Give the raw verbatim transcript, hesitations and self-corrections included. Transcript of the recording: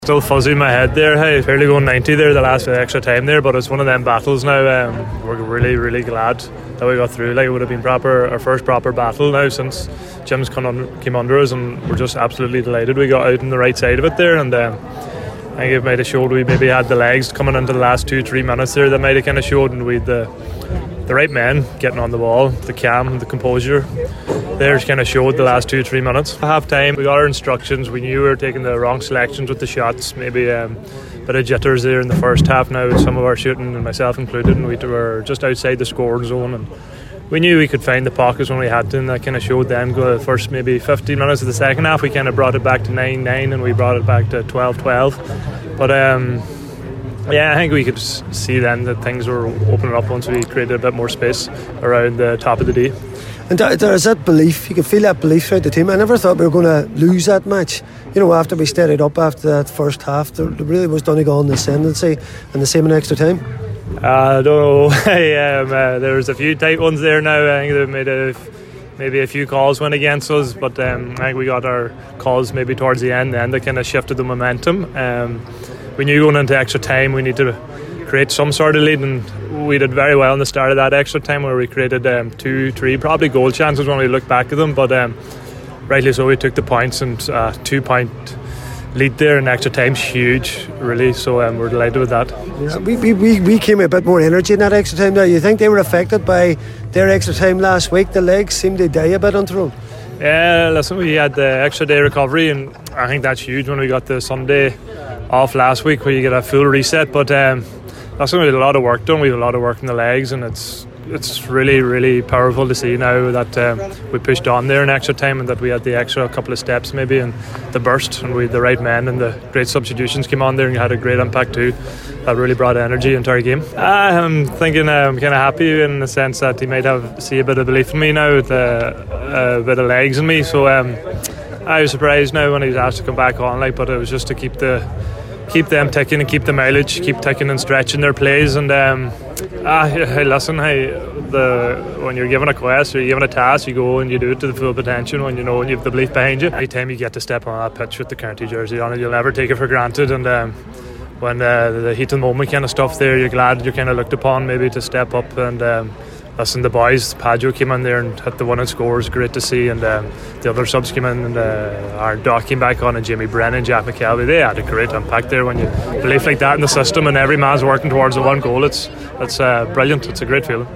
Still fuzzy in my head there. Hey, fairly going ninety there the last extra time there, but it's one of them battles now. Um, we're really, really glad that we got through. Like, it would have been proper our first proper battle now since Jim's come, on, came under us, and we're just absolutely delighted we got out on the right side of it there. And um, I think it might have showed we maybe had the legs coming into the last two, three minutes there. That might have kind of showed, and we had the the right men getting on the ball, the calm, the composure. There's kind of showed the last two, three minutes. Half time, we got our instructions. We knew we were taking the wrong selections with the shots. Maybe um, a bit of jitters there in the first half now with some of our shooting, and myself included, and we were just outside the scoring zone. And we knew we could find the pockets when we had to, and that kind of showed then. Go the first maybe fifteen minutes of the second half, we kind of brought it back to nine nine, and we brought it back to twelve twelve. But um, yeah, I think we could see then that things were opening up once we created a bit more space around the top of the D. And there is that belief, you can feel that belief throughout the team. I never thought we were going to lose that match. You know, after we steadied up after that first half, there really was Donegal in the ascendancy, and the same in extra time. Uh, I don't know. um, uh, there was a few tight ones there now. I think they made a, maybe a few calls went against us, but um, I think we got our calls maybe towards the end then that kind of shifted the momentum. Um, we knew going into extra time we need to create some sort of lead, and we did very well in the start of that extra time where we created um, two, three probably goal chances when we look back at them, but um, rightly so we took the points, and uh, two point lead there in extra time's huge really, so um, we're delighted with that. Yeah, we, we, we came with a bit more energy in that extra time there. You think they were affected by their extra time last week? The legs seemed to die a bit on Tyrone. Yeah, listen, we had the extra day recovery, and I think that's huge when we got the Sunday off last week where you get a full reset, but um, that's when we had a lot of work done. We had a lot of work in the legs, and it's it's really, really powerful to see now that um, we pushed on there in extra time, and that we had the extra couple of steps maybe, and the burst, and we had the right men, and the great substitutions came on there and had a great impact too. That really brought energy into our game. I'm thinking uh, I'm kind of happy in the sense that he might have see a bit of belief in me now with uh, a bit of legs in me. So um, I was surprised now when he was asked to come back on, like, but it was just to keep the keep them ticking and keep the mileage, keep ticking and stretching their plays. And um, ah, hey, listen, hey, the when you're given a quest or you're given a task, you go and you do it to the full potential when you know and you have the belief behind you. Every time you get to step on that pitch with the County jersey on it, you'll never take it for granted. And um, when uh, the heat of the moment kind of stuff there, you're glad you're kind of looked upon maybe to step up. And um, listen, the boys, Padjo came in there and hit the one and scores, great to see, and um, the other subs came in, and uh, our Doc came back on, and Jamie Brennan, Jack McKelvey, they had a great impact there. When you believe like that in the system and every man's working towards the one goal, it's, it's uh, brilliant, it's a great feeling.